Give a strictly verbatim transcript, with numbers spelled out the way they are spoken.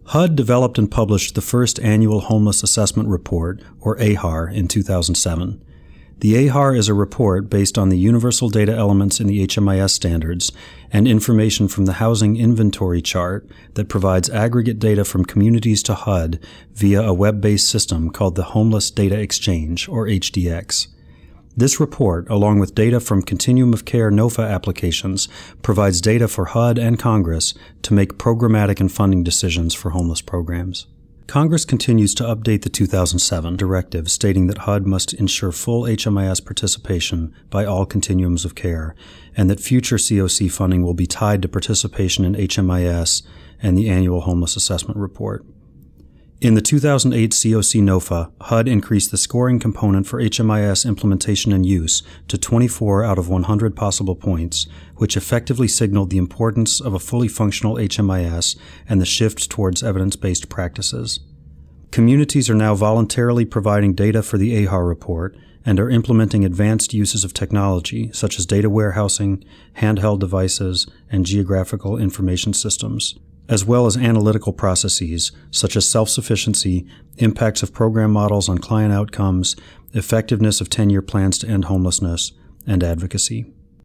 H U D developed and published the first annual Homeless Assessment Report, or A H A R, in two thousand seven. The A H A R is a report based on the universal data elements in the H M I S standards and information from the Housing Inventory Chart that provides aggregate data from communities to H U D via a web-based system called the Homeless Data Exchange, or H D X. This report, along with data from Continuum of Care NOFA applications, provides data for H U D and Congress to make programmatic and funding decisions for homeless programs. Congress continues to update the two thousand seven directive stating that H U D must ensure full H M I S participation by all continuums of care, and that future C O C funding will be tied to participation in H M I S and the annual Homeless Assessment Report. In the two thousand eight C O C NOFA, H U D increased the scoring component for H M I S implementation and use to twenty-four out of one hundred possible points, which effectively signaled the importance of a fully functional H M I S and the shift towards evidence-based practices. Communities are now voluntarily providing data for the A H A R report and are implementing advanced uses of technology such as data warehousing, handheld devices, and geographical information systems, as well as analytical processes such as self-sufficiency, impacts of program models on client outcomes, effectiveness of ten-year plans to end homelessness, and advocacy.